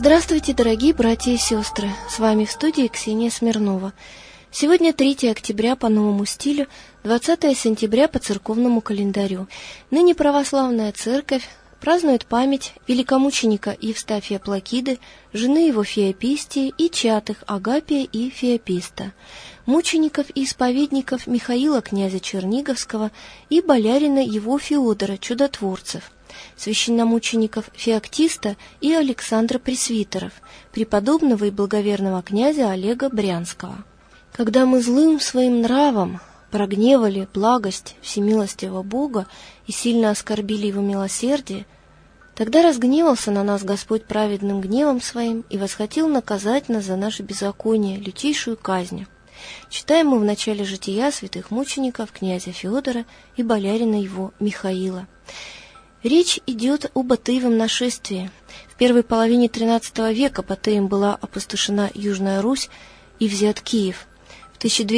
Здравствуйте, дорогие братья и сестры! С вами в студии Ксения Смирнова. Сегодня 3 октября по новому стилю, 20 сентября по церковному календарю. Ныне православная церковь празднует память великомученика Евстафия Плакиды, жены его Феопистии и чад их Агапия и Феописта, мучеников и исповедников Михаила князя Черниговского и болярина его Феодора, чудотворцев, священномучеников Феоктиста и Александра Пресвитеров, преподобного и благоверного князя Олега Брянского. Когда мы злым своим нравом прогневали благость всемилостивого Бога и сильно оскорбили его милосердие, тогда разгневался на нас Господь праведным гневом своим и восхотел наказать нас за наше беззаконие лютейшую казнью. Читаем мы в начале жития святых мучеников князя Феодора и болярина его Михаила. Речь идет о Батыевом нашествии. В первой половине XIII века Батыем была опустошена Южная Русь и взят Киев. В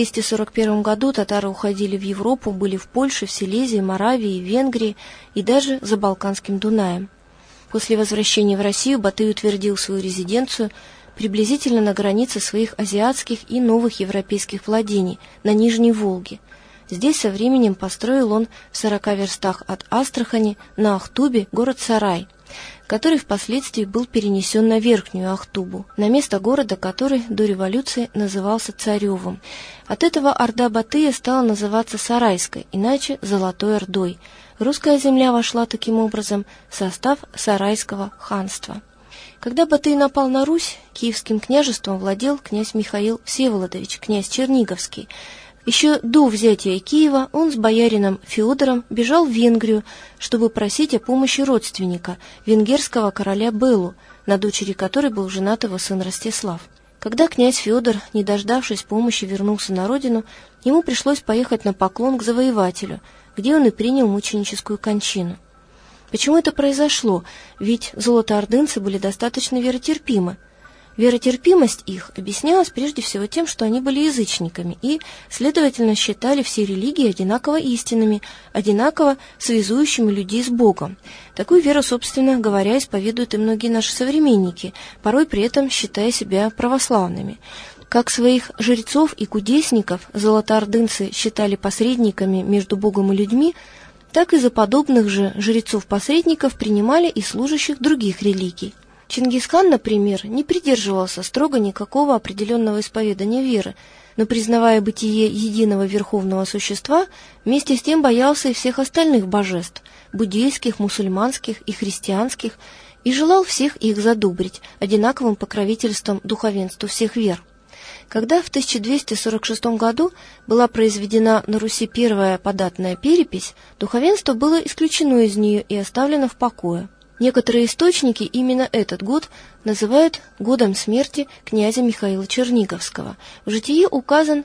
1241 году татары уходили в Европу, были в Польше, в Силезии, Моравии, Венгрии и даже за Балканским Дунаем. После возвращения в Россию Батый утвердил свою резиденцию приблизительно на границе своих азиатских и новых европейских владений на Нижней Волге. Здесь со временем построил он в 40 верстах от Астрахани на Ахтубе город Сарай, который впоследствии был перенесен на Верхнюю Ахтубу, на место города, который до революции назывался Царевым. От этого орда Батыя стала называться Сарайской, иначе Золотой Ордой. Русская земля вошла таким образом в состав Сарайского ханства. Когда Батый напал на Русь, Киевским княжеством владел князь Михаил Всеволодович, князь Черниговский. Еще до взятия Киева он с боярином Феодором бежал в Венгрию, чтобы просить о помощи родственника, венгерского короля Беллу, на дочери которой был женат его сын Ростислав. Когда князь Феодор, не дождавшись помощи, вернулся на родину, ему пришлось поехать на поклон к завоевателю, где он и принял мученическую кончину. Почему это произошло? Ведь золотоордынцы были достаточно веротерпимы. Веротерпимость их объяснялась прежде всего тем, что они были язычниками и, следовательно, считали все религии одинаково истинными, одинаково связующими людей с Богом. Такую веру, собственно говоря, исповедуют и многие наши современники, порой при этом считая себя православными. Как своих жрецов и кудесников золотоордынцы считали посредниками между Богом и людьми, так и за подобных же жрецов-посредников принимали и служащих других религий. Чингисхан, например, не придерживался строго никакого определенного исповедания веры, но, признавая бытие единого верховного существа, вместе с тем боялся и всех остальных божеств – буддийских, мусульманских и христианских, и желал всех их задобрить одинаковым покровительством духовенству всех вер. Когда в 1246 году была произведена на Руси первая податная перепись, духовенство было исключено из нее и оставлено в покое. Некоторые источники именно этот год называют годом смерти князя Михаила Черниговского. В житии указан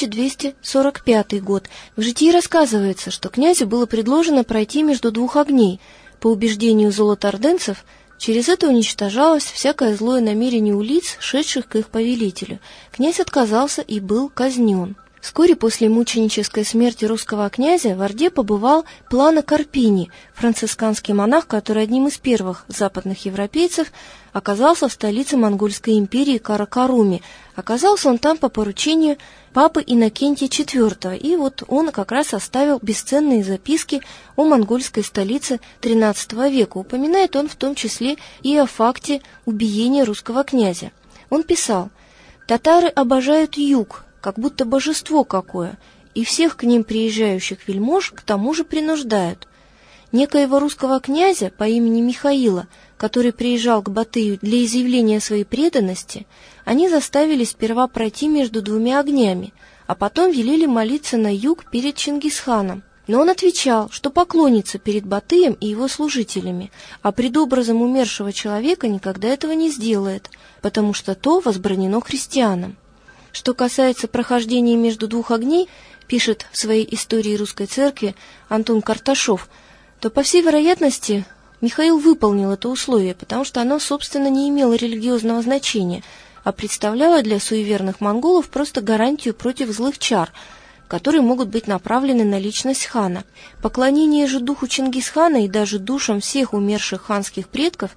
1245 год. В житии рассказывается, что князю было предложено пройти между двух огней. По убеждению золотоордынцев, через это уничтожалось всякое злое намерение у лиц, шедших к их повелителю. Князь отказался и был казнен. Вскоре после мученической смерти русского князя в Орде побывал Плано Карпини, францисканский монах, который одним из первых западных европейцев оказался в столице Монгольской империи Каракаруме. Оказался он там по поручению папы Иннокентия IV, и вот он как раз оставил бесценные записки о монгольской столице XIII века. Упоминает он в том числе и о факте убиения русского князя. Он писал: «Татары обожают юг, как будто божество какое, и всех к ним приезжающих вельмож к тому же принуждают. Некоего русского князя по имени Михаила, который приезжал к Батыю для изъявления своей преданности, они заставили сперва пройти между двумя огнями, а потом велели молиться на юг перед Чингисханом. Но он отвечал, что поклонится перед Батыем и его служителями, а пред образом умершего человека никогда этого не сделает, потому что то возбранено христианам. Что касается прохождения между двух огней, пишет в своей истории русской церкви Антон Карташов, то, по всей вероятности, Михаил выполнил это условие, потому что оно, собственно, не имело религиозного значения, а представляло для суеверных монголов просто гарантию против злых чар, которые могут быть направлены на личность хана. Поклонение же духу Чингисхана и даже душам всех умерших ханских предков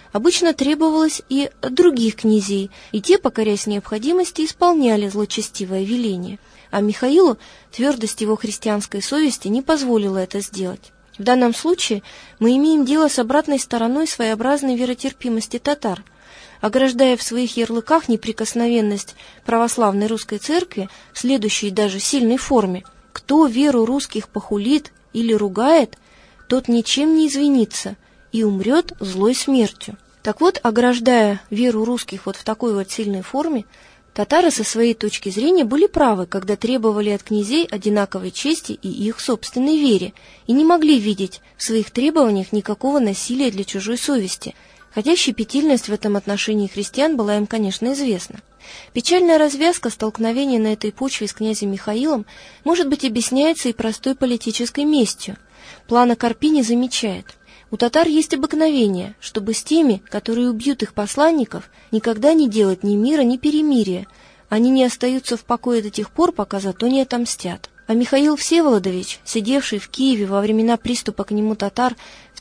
обычно требовалось и от других князей, и те, покорясь необходимости, исполняли злочестивое веление. А Михаилу твердость его христианской совести не позволила это сделать. В данном случае мы имеем дело с обратной стороной своеобразной веротерпимости татар. Ограждая в своих ярлыках неприкосновенность православной русской церкви в следующей даже сильной форме: «Кто веру русских похулит или ругает, тот ничем не извинится и умрет злой смертью». Так вот, ограждая веру русских вот в такой вот сильной форме, татары со своей точки зрения были правы, когда требовали от князей одинаковой чести и их собственной вере, и не могли видеть в своих требованиях никакого насилия для чужой совести, хотя щепетильность в этом отношении христиан была им, конечно, известна. Печальная развязка столкновения на этой почве с князем Михаилом, может быть, объясняется и простой политической местью. Плана Карпини замечает: у татар есть обыкновение, чтобы с теми, которые убьют их посланников, никогда не делать ни мира, ни перемирия. Они не остаются в покое до тех пор, пока за то не отомстят. А Михаил Всеволодович, сидевший в Киеве во времена приступа к нему татар в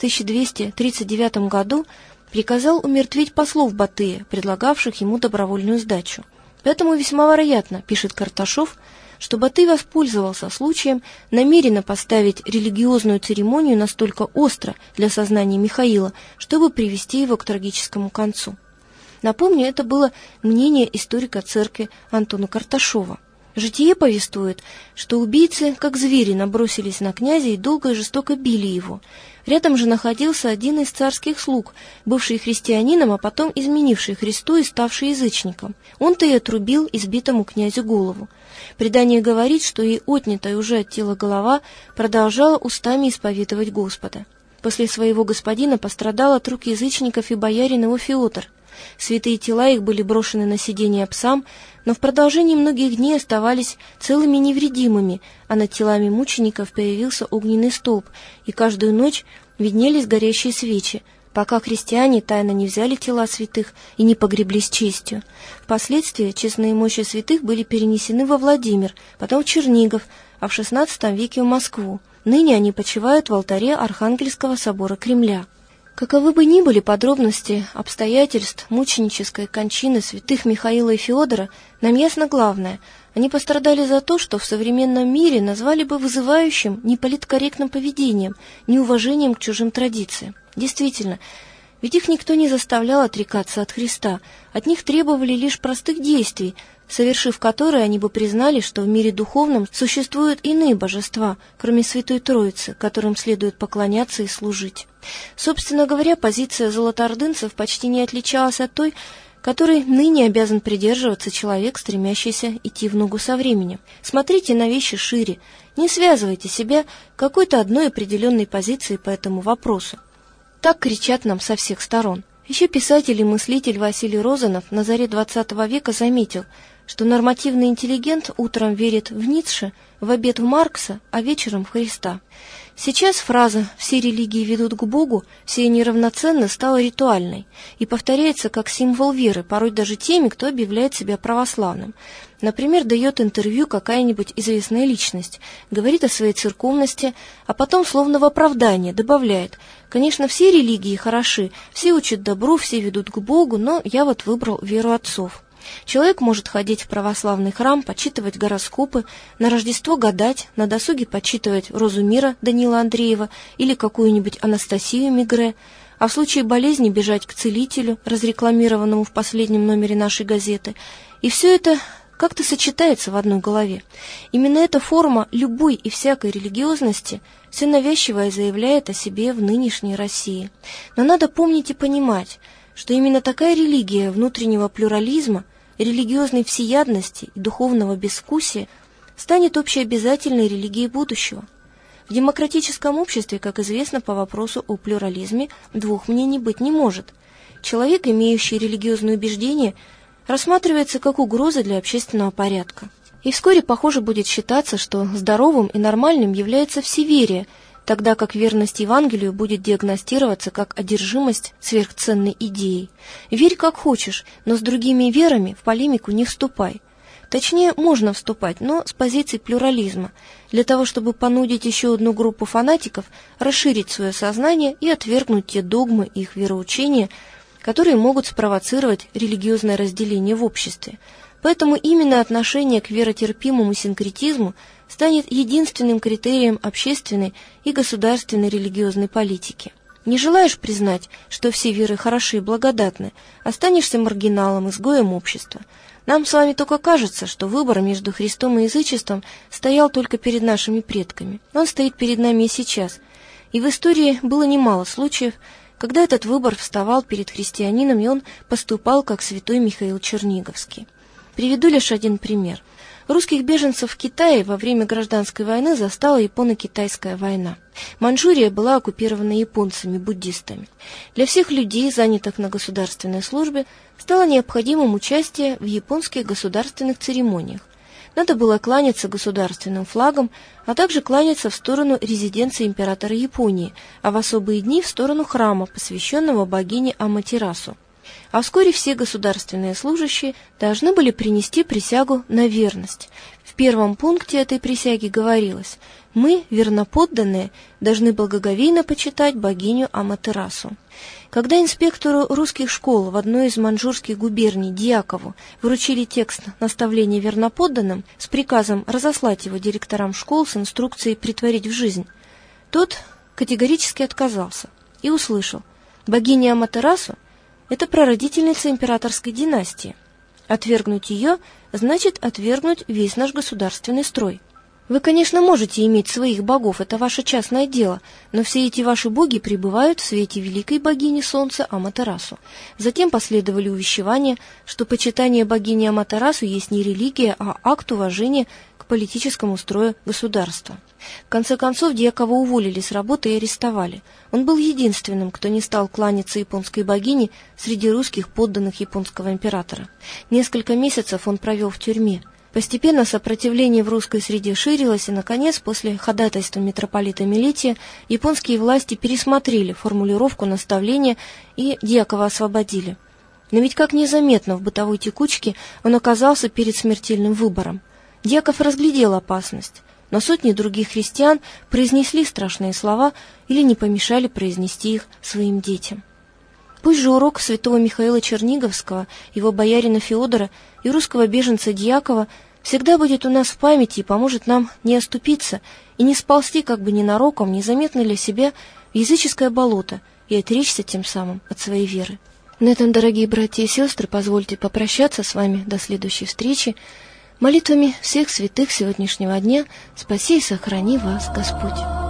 1239 году, приказал умертвить послов Батыя, предлагавших ему добровольную сдачу. Поэтому весьма вероятно, пишет Карташов, что Батый воспользовался случаем намеренно поставить религиозную церемонию настолько остро для сознания Михаила, чтобы привести его к трагическому концу. Напомню, это было мнение историка церкви Антона Карташова. Житие повествует, что убийцы, как звери, набросились на князя и долго и жестоко били его. Рядом же находился один из царских слуг, бывший христианином, а потом изменивший Христу и ставший язычником. Он-то и отрубил избитому князю голову. Предание говорит, что и отнятая уже от тела голова продолжала устами исповедовать Господа. После своего господина пострадал от рук язычников и боярин его Феодор. Святые тела их были брошены на сиденье псам, но в продолжении многих дней оставались целыми и невредимыми, а над телами мучеников появился огненный столб, и каждую ночь виднелись горящие свечи, пока христиане тайно не взяли тела святых и не погребли с честью. Впоследствии честные мощи святых были перенесены во Владимир, потом в Чернигов, а в XVI веке в Москву. Ныне они почивают в алтаре Архангельского собора Кремля. Каковы бы ни были подробности обстоятельств мученической кончины святых Михаила и Феодора, нам ясно главное: они пострадали за то, что в современном мире назвали бы вызывающим неполиткорректным поведением, неуважением к чужим традициям. Действительно, ведь их никто не заставлял отрекаться от Христа, от них требовали лишь простых действий, совершив которые они бы признали, что в мире духовном существуют иные божества, кроме Святой Троицы, которым следует поклоняться и служить. Собственно говоря, позиция золотоордынцев почти не отличалась от той, которой ныне обязан придерживаться человек, стремящийся идти в ногу со временем. Смотрите на вещи шире, не связывайте себя какой-то одной определенной позицией по этому вопросу. Так кричат нам со всех сторон. Еще писатель и мыслитель Василий Розанов на заре XX века заметил, что нормативный интеллигент утром верит в Ницше, в обед в Маркса, а вечером в Христа. Сейчас фраза «все религии ведут к Богу», «все неравноценны» стала ритуальной и повторяется как символ веры, порой даже теми, кто объявляет себя православным. Например, дает интервью какая-нибудь известная личность, говорит о своей церковности, а потом, словно в оправдание, добавляет: «Конечно, все религии хороши, все учат добру, все ведут к Богу, но я вот выбрал веру отцов». Человек может ходить в православный храм, почитывать гороскопы, на Рождество гадать, на досуге почитывать «Розу мира» Данила Андреева или какую-нибудь Анастасию Мегре, а в случае болезни бежать к целителю, разрекламированному в последнем номере нашей газеты. И все это как-то сочетается в одной голове. Именно эта форма любой и всякой религиозности все навязчивое заявляет о себе в нынешней России. Но надо помнить и понимать, что именно такая религия внутреннего плюрализма, религиозной всеядности и духовного безвкусия станет общеобязательной религией будущего. В демократическом обществе, как известно, по вопросу о плюрализме двух мнений быть не может. Человек, имеющий религиозные убеждения, рассматривается как угроза для общественного порядка. И вскоре, похоже, будет считаться, что здоровым и нормальным является всеверие, тогда как верность Евангелию будет диагностироваться как одержимость сверхценной идеей. Верь как хочешь, но с другими верами в полемику не вступай. Точнее, можно вступать, но с позиции плюрализма, для того, чтобы понудить еще одну группу фанатиков расширить свое сознание и отвергнуть те догмы и их вероучения, которые могут спровоцировать религиозное разделение в обществе. Поэтому именно отношение к веротерпимому синкретизму станет единственным критерием общественной и государственной религиозной политики. Не желаешь признать, что все веры хороши и благодатны, останешься маргиналом, изгоем общества. Нам с вами только кажется, что выбор между Христом и язычеством стоял только перед нашими предками. Он стоит перед нами и сейчас. И в истории было немало случаев, когда этот выбор вставал перед христианином, и он поступал как святой Михаил Черниговский. Приведу лишь один пример. Русских беженцев в Китае во время гражданской войны застала Японо-Китайская война. Манчжурия была оккупирована японцами-буддистами. Для всех людей, занятых на государственной службе, стало необходимым участие в японских государственных церемониях. Надо было кланяться государственным флагам, а также кланяться в сторону резиденции императора Японии, а в особые дни в сторону храма, посвященного богине Аматерасу. А вскоре все государственные служащие должны были принести присягу на верность. В первом пункте этой присяги говорилось: «Мы, верноподданные, должны благоговейно почитать богиню Аматерасу». Когда инспектору русских школ в одной из маньчжурских губерний Дьякову вручили текст наставления верноподданным с приказом разослать его директорам школ с инструкцией притворить в жизнь, тот категорически отказался и услышал: «Богиня Аматерасу — это прародительница императорской династии. Отвергнуть ее значит отвергнуть весь наш государственный строй. Вы, конечно, можете иметь своих богов, это ваше частное дело, но все эти ваши боги пребывают в свете великой богини солнца Аматерасу». Затем последовали увещевания, что почитание богини Аматерасу есть не религия, а акт уважения к политическому строю государства. В конце концов, Дьякова уволили с работы и арестовали. Он был единственным, кто не стал кланяться японской богине среди русских подданных японского императора. Несколько месяцев он провел в тюрьме. Постепенно сопротивление в русской среде ширилось, и, наконец, после ходатайства митрополита Мелития, японские власти пересмотрели формулировку наставления и Дьякова освободили. Но ведь как незаметно в бытовой текучке он оказался перед смертельным выбором. Дьяков разглядел опасность, но сотни других христиан произнесли страшные слова или не помешали произнести их своим детям. Пусть же урок святого Михаила Черниговского, его боярина Феодора и русского беженца Дьякова всегда будет у нас в памяти и поможет нам не оступиться и не сползти как бы ненароком, незаметно для себя, в языческое болото и отречься тем самым от своей веры. На этом, дорогие братья и сестры, позвольте попрощаться с вами до следующей встречи. Молитвами всех святых сегодняшнего дня спаси и сохрани вас Господь.